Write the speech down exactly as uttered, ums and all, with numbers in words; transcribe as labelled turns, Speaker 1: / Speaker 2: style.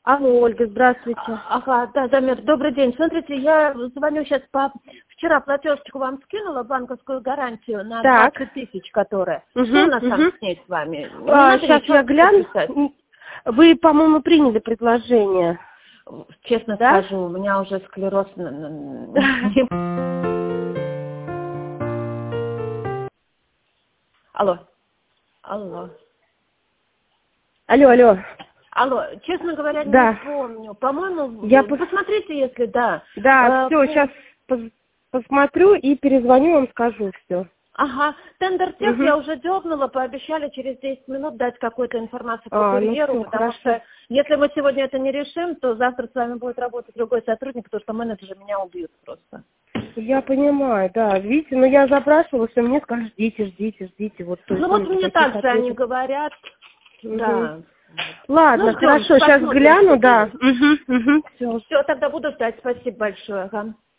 Speaker 1: Алло, Ольга, здравствуйте.
Speaker 2: Ага, да, Дамир, добрый день. Смотрите, я звоню сейчас по... Вчера платежечку вам скинула, банковскую гарантию на
Speaker 1: Так.
Speaker 2: двадцать тысяч, которая.
Speaker 1: Угу,
Speaker 2: Что у нас
Speaker 1: угу.
Speaker 2: там с ней с вами? Не
Speaker 1: А,
Speaker 2: надо
Speaker 1: сейчас
Speaker 2: ничего
Speaker 1: я гляну.
Speaker 2: писать?
Speaker 1: Вы, по-моему, приняли предложение.
Speaker 2: Честно
Speaker 1: Да?
Speaker 2: скажу, у меня уже склероз... на- на- Алло. Алло.
Speaker 1: Алло, алло.
Speaker 2: Алло, честно говоря, не
Speaker 1: Да.
Speaker 2: помню. По-моему,
Speaker 1: Я
Speaker 2: вы
Speaker 1: пос-
Speaker 2: посмотрите, если да.
Speaker 1: Да,
Speaker 2: Э,
Speaker 1: все,
Speaker 2: по-
Speaker 1: сейчас посмотрю и перезвоню вам, скажу все.
Speaker 2: Ага, тендер тех
Speaker 1: Угу.
Speaker 2: я уже дернула, пообещали через десять минут дать какую-то информацию по
Speaker 1: А, ну
Speaker 2: курьеру,
Speaker 1: все,
Speaker 2: потому
Speaker 1: хорошо.
Speaker 2: что если мы сегодня это не решим, то завтра с вами будет работать другой сотрудник, потому что менеджеры меня убьют просто.
Speaker 1: Я понимаю, да. Видите, но я запрашивала, все мне сказали, ждите, ждите, ждите. Вот, то есть,
Speaker 2: Ну вот мне
Speaker 1: никаких
Speaker 2: так же они
Speaker 1: ответов.
Speaker 2: говорят,
Speaker 1: Угу.
Speaker 2: да.
Speaker 1: Ладно,
Speaker 2: Ну, ждем,
Speaker 1: хорошо, сейчас
Speaker 2: посмотрим,
Speaker 1: гляну,
Speaker 2: что
Speaker 1: да.
Speaker 2: будет.
Speaker 1: Угу, угу, все.
Speaker 2: Все, тогда буду ждать, спасибо большое. Ага.